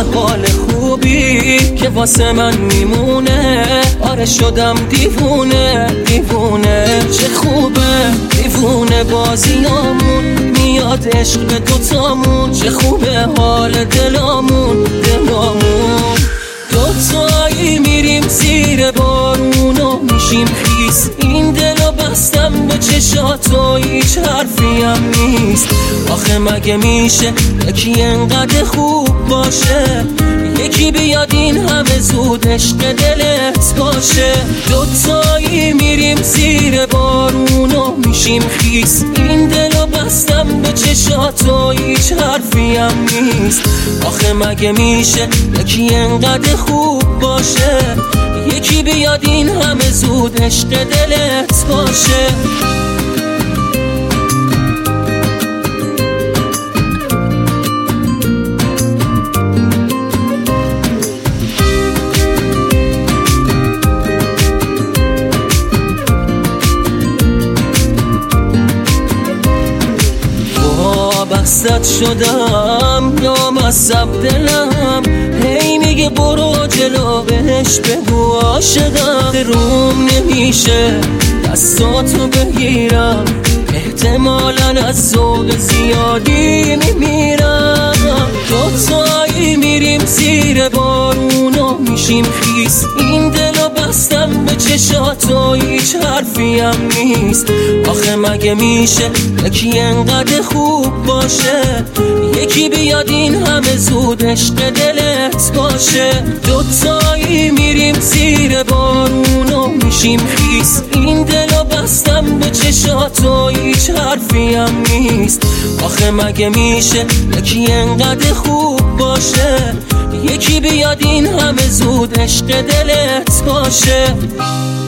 حال خوبی که واسه من میمونه. آره شدم دیوونه دیوونه، چه خوبه دیوونه بازیامون، میاد عشق دوتامون، چه خوبه حال دلامون دلامون. دوتایی میریم زیر بارون و میشیم خیس، این دلو بستم به چشات و هیچ حرفی هم نیست. آخه مگه میشه یکی انقدر خوب باشه، یکی بیاد این همه زود عشق دلت باشه. دوتایی میریم زیر بارون و میشیم خیس، این دلو بستم به چشات و هیچ حرفی هم نیست. آخه مگه میشه یکی انقدر خوب باشه، یکی بیاد این همه زود عشق دلت باشه. وابستت شدم یا مصب دلم، هی میگه برو جلو بهش بگو عاشقم. روم نمیشه دستاتو بگیرم، احتمالاً از ذوق زیادی میمیرم. دوتایی میریم زیر بارون و میشیم خیس، این دلو بستم به چشات و هیچ حرفی هم نیست. آخه مگه میشه یکی انقدر خوب باشه، یکی بیاد این همه زود عشق دلت باشه. دوتایی میریم زیر بارون و میشیم خیس، این دلو بستم به چشات و هیچ حرفی هم نیست. آخه مگه میشه یکی انقدر خوب باشه، یکی بیاد این همه زود عشق دلت باشه.